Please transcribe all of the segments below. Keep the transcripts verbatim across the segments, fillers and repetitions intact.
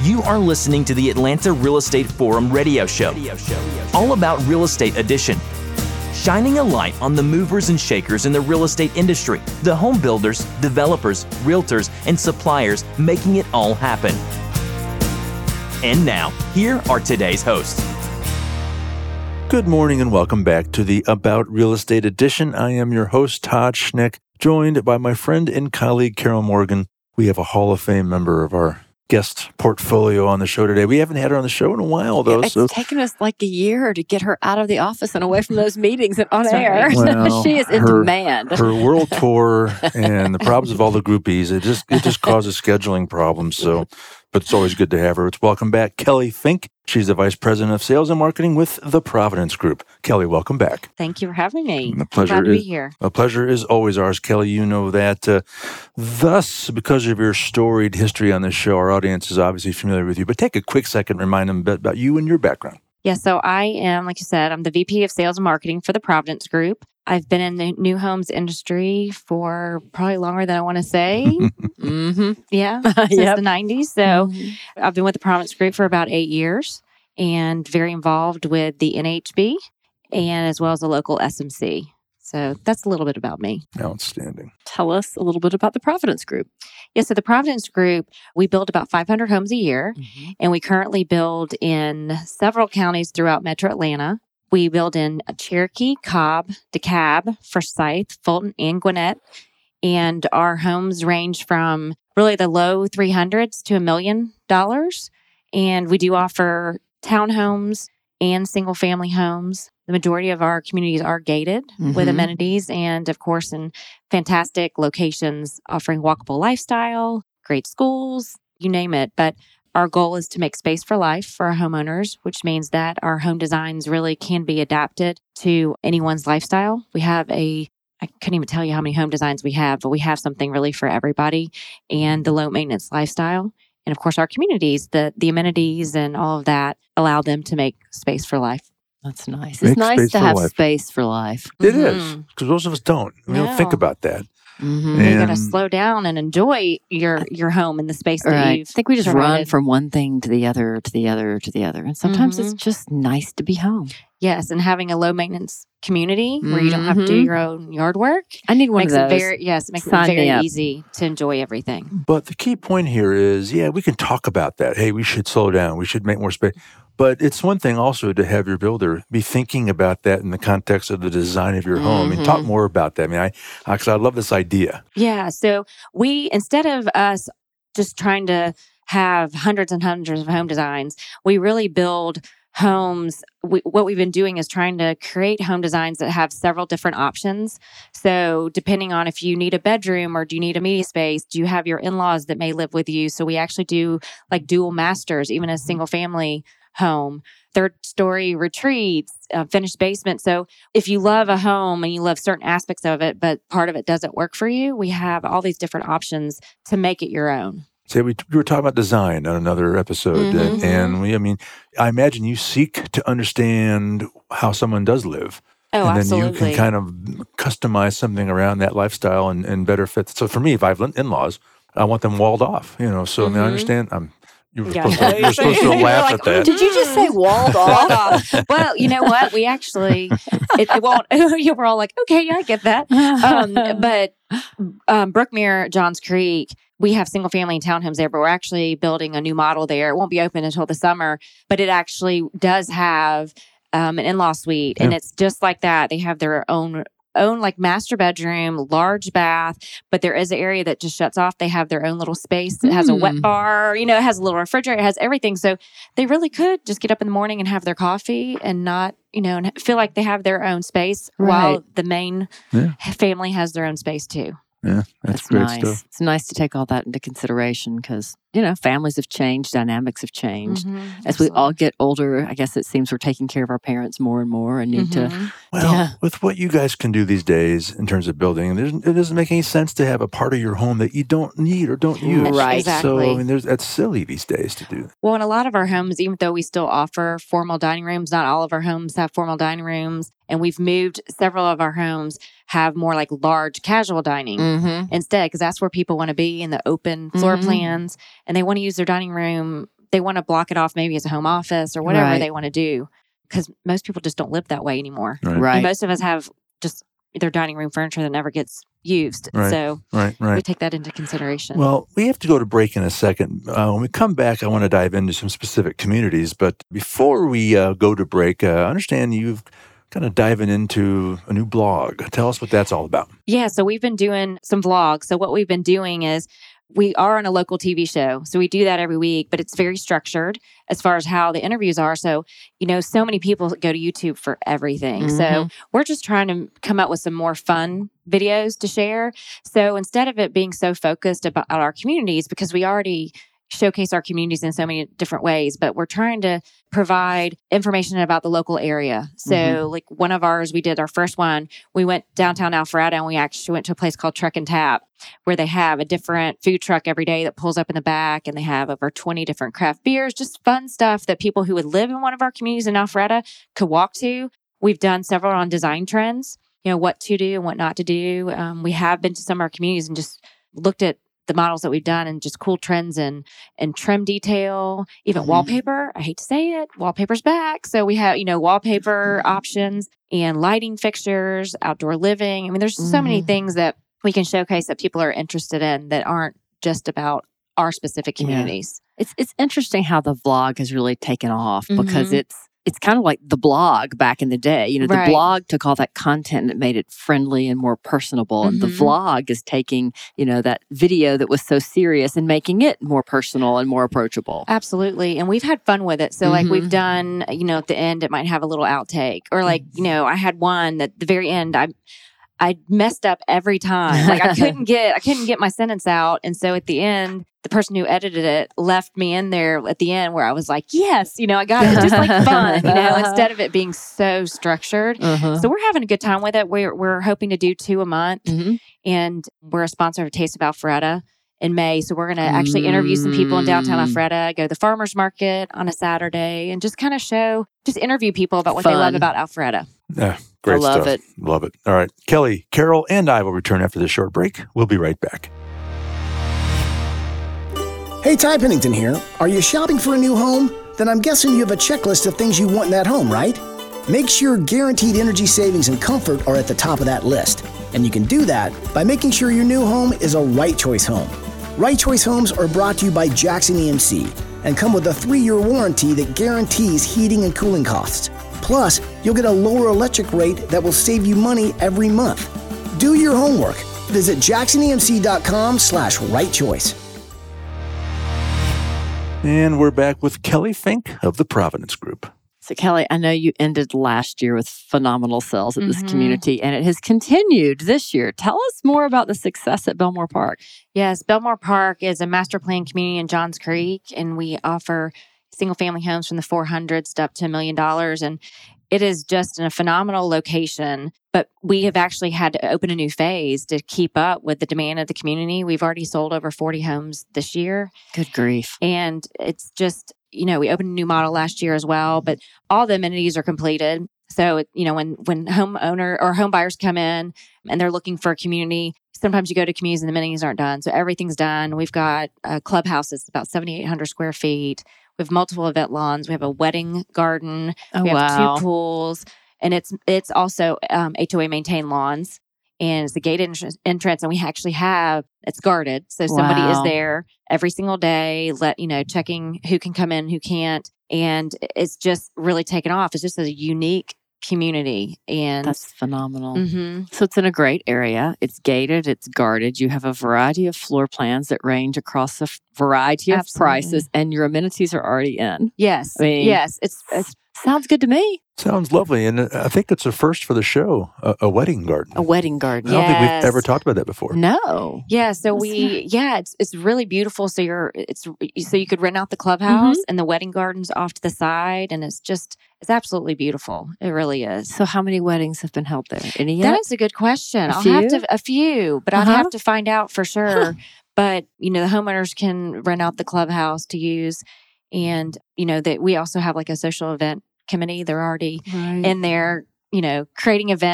You are listening to the Atlanta Real Estate Forum radio show, all about Real Estate Edition, shining a light on the movers and shakers in the real estate industry, the home builders, developers, realtors, and suppliers making it all happen. And now, here are today's hosts. Good morning and welcome back to the About Real Estate Edition. I am your host, Todd Schneck, joined by my friend and colleague, Carol Morgan. We have a Hall of Fame member of our guest portfolio on the show today. We haven't had her on the show in a while, though. It's so. taken us like a year to get her out of the office and away from those meetings and on air. Well, she is in her, demand. Her world tour and the problems of all the groupies, it just it just causes scheduling problems. So, but it's always good to have her. It's welcome back, Kelly Fink. She's the Vice President of Sales and Marketing with the Providence Group. Kelly, welcome back. Thank you for having me. The pleasure I'm glad is, to be here. A pleasure is always ours, Kelly. You know that. Uh, thus, because of your storied history on this show, our audience is obviously familiar with you. But take a quick second, remind them a bit about you and your background. Yeah, so I am, like you said, I'm the V P of Sales and Marketing for the Providence Group. I've been in the new homes industry for probably longer than I want to say. mm-hmm. Yeah, since Yep. the nineties. So Mm-hmm. I've been with the Providence Group for about eight years and very involved with the N H B and as well as the local S M C. So that's a little bit about me. Outstanding. Tell us a little bit about the Providence Group. Yeah, so the Providence Group, we build about five hundred homes a year, Mm-hmm. and we currently build in several counties throughout Metro Atlanta. We build in Cherokee, Cobb, DeKalb, Forsyth, Fulton, and Gwinnett. And our homes range from really the low three hundreds to a million dollars. And we do offer townhomes and single family homes. The majority of our communities are gated with Mhm. amenities and, of course, in fantastic locations offering walkable lifestyle, great schools, you name it. But our goal is to make space for life for our homeowners, which means that our home designs really can be adapted to anyone's lifestyle. We have a, I couldn't even tell you how many home designs we have, but we have something really for everybody and the low maintenance lifestyle. And of course, our communities, the, the amenities and all of that allow them to make space for life. That's nice. Make It's nice space to for have life. space for life. It is, Mhm. because most of us don't. We don't think No. about that. Mm-hmm. You got to And- slow down and enjoy your your home and the space that Right. I you've think we just run provided. from one thing to the other, to the other, to the other. And sometimes Mhm. it's just nice to be home. Yes, and having a low maintenance community where you don't have to do Mhm. your own yard work I need one makes of it those. very yes, it makes Sign it me very up. easy to enjoy everything. But the key point here is, yeah, we can talk about that. Hey, we should slow down. We should make more space. But it's one thing also to have your builder be thinking about that in the context of the design of your home. And talk Mhm. more about that. I mean, I actually I love this idea. Yeah, so we instead of us just trying to have hundreds and hundreds of home designs, we really build homes. We, what we've been doing is trying to create home designs that have several different options. So depending on if you need a bedroom or do you need a media space, do you have your in-laws that may live with you? So we actually do like dual masters, even a single family home, third story retreats, uh, finished basement. So if you love a home and you love certain aspects of it, but part of it doesn't work for you, we have all these different options to make it your own. Say we, we were talking about design on another episode, Mhm. and, and we, I mean, I imagine you seek to understand how someone does live, Oh, and then absolutely. you can kind of customize something around that lifestyle and, and better fit. So for me, if I have in-laws, I want them walled off, you know. So I mean, I Mhm. understand. I'm you were Yeah. supposed to, you were supposed to You're laugh like, at that. Did you just say walled off? Well, you know what? We actually, it, it won't, you were all like, okay, yeah, I get that. Um, but um, Brookmere, Johns Creek, we have single family and townhomes there, but we're actually building a new model there. It won't be open until the summer, but it actually does have um, an in-law suite. And Yeah. it's just like that. They have their own own like master bedroom, large bath, but there is an area that just shuts off. They have their own little space. It has a wet Hmm. bar, you know, it has a little refrigerator, it has everything. So they really could just get up in the morning and have their coffee and not, you know, and feel like they have their own space while Right. the main Yeah. family has their own space too. Yeah, that's, That's great nice. stuff. It's nice to take all that into consideration because, you know, families have changed, dynamics have changed. Mhm, As we all absolutely. get older, I guess it seems we're taking care of our parents more and more and need to. Mhm. Well, Yeah. with what you guys can do these days in terms of building, there's, it doesn't make any sense to have a part of your home that you don't need or don't use. Right. So, Exactly. I mean, there's, that's silly these days to do. Well, in a lot of our homes, even though we still offer formal dining rooms, not all of our homes have formal dining rooms. And we've moved several of our homes have more like large casual dining Mm-hmm. instead, because that's where people want to be in the open floor Mhm. plans and they want to use their dining room. they want to block it off maybe as a home office or whatever Right. they want to do. Because most people just don't live that way anymore. Right. Right. And most of us have just their dining room furniture that never gets used. Right. So Right, we right. take that into consideration. Well, we have to go to break in a second. Uh, when we come back, I want to dive into some specific communities. But before we uh, go to break, uh, I understand you've kind of diving into a new blog. Tell us what that's all about. Yeah, so we've been doing some vlogs. So what we've been doing is we are on a local T V show. So we do that every week, but it's very structured as far as how the interviews are. So, you know, so many people go to YouTube for everything. Mhm. So we're just trying to come up with some more fun videos to share. So instead of it being so focused about our communities, because we already showcase our communities in so many different ways, but we're trying to provide information about the local area. So Mhm. like one of ours, we did our first one, we went downtown Alpharetta and we actually went to a place called Truck and Tap where they have a different food truck every day that pulls up in the back and they have over twenty different craft beers, just fun stuff that people who would live in one of our communities in Alpharetta could walk to. We've done several on design trends, you know, what to do and what not to do. Um, we have been to some of our communities and just looked at the models that we've done and just cool trends and and trim detail, even Mhm. wallpaper. I hate to say it, wallpaper's back. So we have, you know, wallpaper options and lighting fixtures, outdoor living. I mean, there's so many Mhm. things that we can showcase that people are interested in that aren't just about our specific Yeah. communities. It's it's interesting how the vlog has really taken off because Mhm. it's it's kind of like the blog back in the day. You know, Right. the blog took all that content and it made it friendly and more personable. And the Mhm. vlog is taking, you know, that video that was so serious and making it more personal and more approachable. Absolutely. And we've had fun with it. So like we've Mhm. done, you know, at the end, it might have a little outtake or like, you know, I had one at the very end, I I messed up every time. Like I couldn't get, I couldn't get my sentence out. And so at the end, the person who edited it left me in there at the end where I was like, yes, you know, I got it. Just like fun, you know, instead of it being so structured. Uh-huh. So we're having a good time with it. We're, we're hoping to do two a month. Mhm. And we're a sponsor of Taste of Alpharetta in May. So we're going to actually interview some people in downtown Mm. Alpharetta, go to the farmer's market on a Saturday and just kind of show, just interview people about what they love Fun. about Alpharetta. Yeah, great I love stuff. it. Love it. All right. Kelly, Carol, and I will return after this short break. We'll be right back. Hey, Ty Pennington here. Are you shopping for a new home? Then I'm guessing you have a checklist of things you want in that home, right? Make sure guaranteed energy savings and comfort are at the top of that list. And you can do that by making sure your new home is a Right Choice home. Right Choice homes are brought to you by Jackson E M C and come with a three-year warranty that guarantees heating and cooling costs. Plus, you'll get a lower electric rate that will save you money every month. Do your homework. Visit jacksonemc.com slash right choice. And we're back with Kelly Fink of the Providence Group. So, Kelly, I know you ended last year with phenomenal sales at this Mhm. community, and it has continued this year. Tell us more about the success at Belmore Park. Yes, Belmore Park is a master plan community in Johns Creek, and we offer single family homes from the four hundreds to up to a million dollars. And it is just in a phenomenal location. But we have actually had to open a new phase to keep up with the demand of the community. We've already sold over forty homes this year. Good grief. And it's just, you know, we opened a new model last year as well, but all the amenities are completed. So, you know, when, when homeowner or home buyers come in and they're looking for a community, sometimes you go to communities and the amenities aren't done. So everything's done. We've got a clubhouse that's about seventy-eight hundred square feet. We have multiple event lawns. We have a wedding garden. Oh, we have wow. two pools. And it's it's also um, H O A maintained lawns. And it's a gated entrance, entrance, and we actually have, it's guarded. So somebody is Wow. there every single day, let, you know, checking who can come in, who can't. And it's just really taken off. It's just a unique community. And That's phenomenal. Mhm. So it's in a great area. It's gated, it's guarded. You have a variety of floor plans that range across a f- variety of Absolutely. prices, and your amenities are already in. yes, I mean, yes, it's, it's Sounds good to me. Sounds lovely. And uh, I think it's a first for the show, a, a wedding garden. A wedding garden. I don't think Yes. we've ever talked about that before. No. Yeah, so That's we yeah, it's it's really beautiful. So you're it's so you could rent out the clubhouse and the wedding gardens off to the side, and it's just it's absolutely beautiful. It really is. So how many weddings have been held there? Any yet? That is a good question. A I'll have few? to a few, but I'd Uh-huh. have to find out for sure. But you know, the homeowners can rent out the clubhouse to use, and you know that we also have like a social event committee. They're already Right. in there, you know, creating events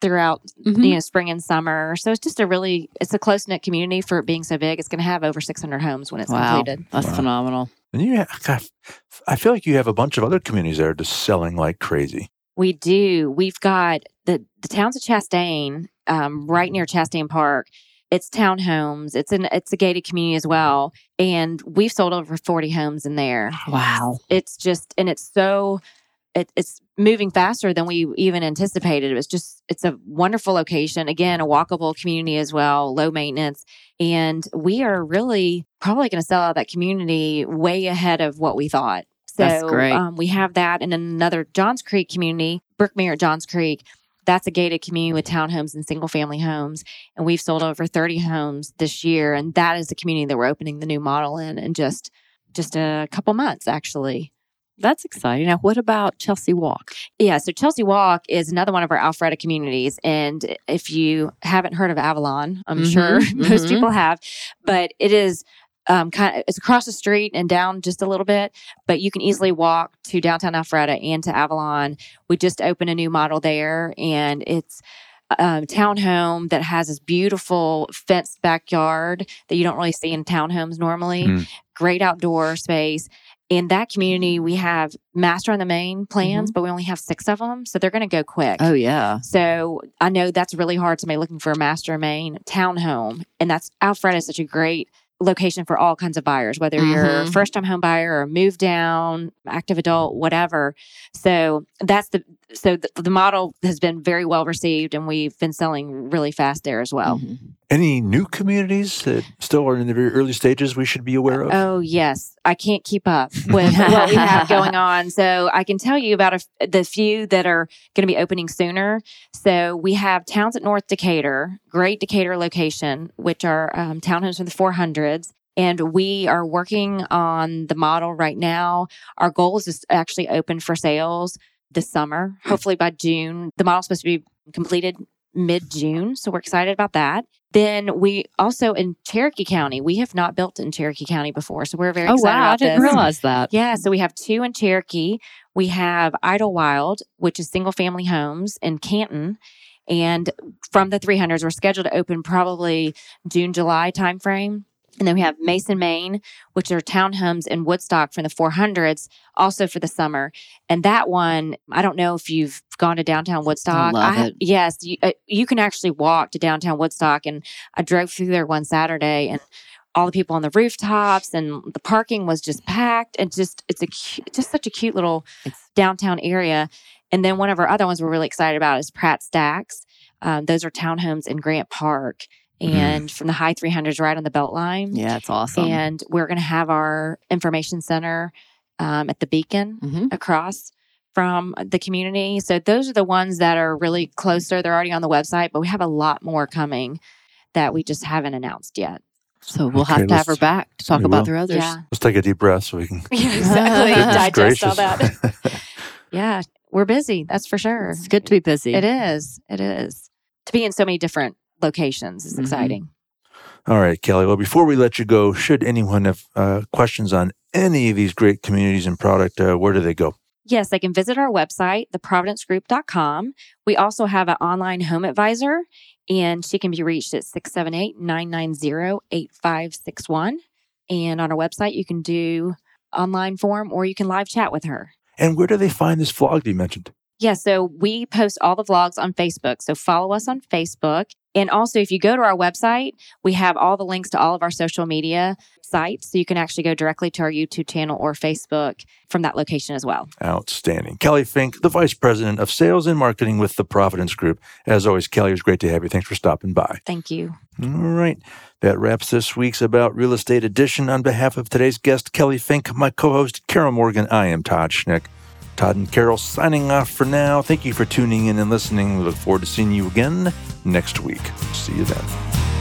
throughout, Mhm. you know, spring and summer. So it's just a really, it's a close knit community for it being so big. It's going to have over six hundred homes when it's Wow. completed. That's Wow. phenomenal. And you, have, God, I feel like you have a bunch of other communities that are just selling like crazy. We do. We've got the, the towns of Chastain, um, right near Chastain Park. It's townhomes. It's an it's a gated community as well. And we've sold over forty homes in there. Wow. It's just, and it's so, it, it's moving faster than we even anticipated. It was just, it's a wonderful location. Again, a walkable community as well, low maintenance. And we are really probably going to sell out that community way ahead of what we thought. So That's great. Um, we have that. And then another Johns Creek community, Brookmere at Johns Creek. That's a gated community with townhomes and single family homes. And we've sold over thirty homes this year. And that is the community that we're opening the new model in in just, just a couple months, actually. That's exciting. Now, what about Chelsea Walk? Yeah, so Chelsea Walk is another one of our Alpharetta communities. And if you haven't heard of Avalon, I'm Mhm, sure most mhm. people have, but it is um, kind of, it's across the street and down just a little bit, but you can easily walk to downtown Alpharetta and to Avalon. We just opened a new model there, and it's a townhome that has this beautiful fenced backyard that you don't really see in townhomes normally. Mm. Great outdoor space. In that community, we have master on the main plans, but we only have six of them. So they're going to go quick. Oh, yeah. So I know that's really hard. Somebody looking for a master main townhome. And that's Alpharetta is such a great location for all kinds of buyers, whether you're a Mhm. first time home buyer or move down, active adult, whatever. So that's the, so the, the model has been very well received, and we've been selling really fast there as well. Mhm. Any new communities that still are in the very early stages we should be aware of? Oh, yes. I can't keep up with what we have going on. So I can tell you about a, the few that are going to be opening sooner. So we have towns at North Decatur, great Decatur location, which are um, townhomes from the four hundreds. And we are working on the model right now. Our goal is to actually open for sales this summer, hopefully by June. The model's supposed to be completed mid-June. So we're excited about that. Then we also in Cherokee County, we have not built in Cherokee County before. So we're very Oh, excited wow. I about didn't this. realize that. Yeah, so we have two in Cherokee. We have Idlewild, which is single family homes in Canton. And from the three hundreds, we're scheduled to open probably June, July timeframe. And then we have Mason, Maine, which are townhomes in Woodstock from the four hundreds, also for the summer. And that one, I don't know if you've gone to downtown Woodstock. love I, it. Yes, you, uh, you can actually walk to downtown Woodstock. And I drove through there one Saturday, and all the people on the rooftops and the parking was just packed. And just it's a cu- just such a cute little downtown area. And then one of our other ones we're really excited about is Pratt Stacks. Um, those are townhomes in Grant Park. And from the high three hundreds right on the Beltline. Yeah, it's awesome. And we're going to have our information center um, at the Beacon Mhm. across from the community. So those are the ones that are really closer. They're already on the website, but we have a lot more coming that we just haven't announced yet. So we'll Okay, have to have her let's- back to talk we about will. their others. Yeah, Let's take a deep breath so we can. yeah exactly. Goodness Digest all gracious. that. Yeah, we're busy. That's for sure. It's good to be busy. It is. It is. To be in so many different locations is Mhm. exciting. All right, Kelly. Well, before we let you go, should anyone have uh, questions on any of these great communities and product, uh, where do they go? Yes, they can visit our website, the providence group dot com. We also have an online home advisor, and she can be reached at six seven eight, nine nine zero, eight five six one. And on our website, you can do online form or you can live chat with her. And where do they find this vlog you mentioned? Yeah, so we post all the vlogs on Facebook. So follow us on Facebook. And also, if you go to our website, we have all the links to all of our social media sites. So you can actually go directly to our YouTube channel or Facebook from that location as well. Outstanding. Kelly Fink, the Vice President of Sales and Marketing with the Providence Group. As always, Kelly, it was great to have you. Thanks for stopping by. Thank you. All right. That wraps this week's About Real Estate edition. On behalf of today's guest, Kelly Fink, my co-host, Carol Morgan, I am Todd Schnick. Todd and Carol signing off for now. Thank you for tuning in and listening. We look forward to seeing you again next week. See you then.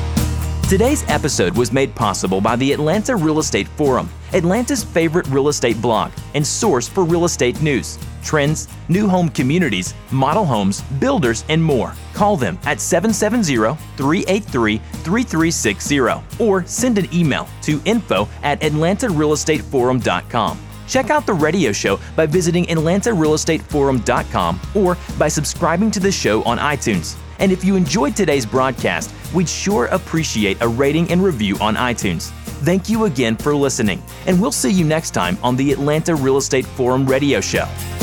Today's episode was made possible by the Atlanta Real Estate Forum, Atlanta's favorite real estate blog and source for real estate news, trends, new home communities, model homes, builders, and more. Call them at seven seven zero, three eight three, three three six zero or send an email to info at atlanta real estate forum dot com. Check out the radio show by visiting atlanta real estate forum dot com or by subscribing to the show on iTunes. And if you enjoyed today's broadcast, we'd sure appreciate a rating and review on iTunes. Thank you again for listening, and we'll see you next time on the Atlanta Real Estate Forum Radio Show.